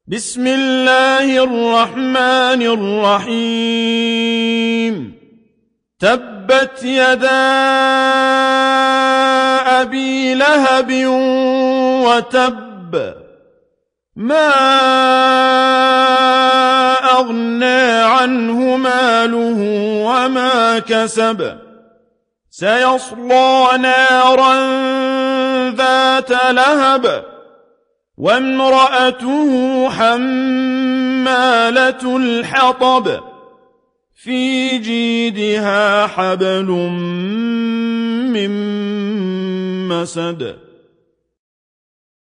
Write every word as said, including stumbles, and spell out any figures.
بسم الله الرحمن الرحيم تبت يدا أبي لهب وتب ما أغنى عنه ماله وما كسب سيصلى نارا ذات لهب وامرأته حمالة الحطب في جيدها حبل من مسد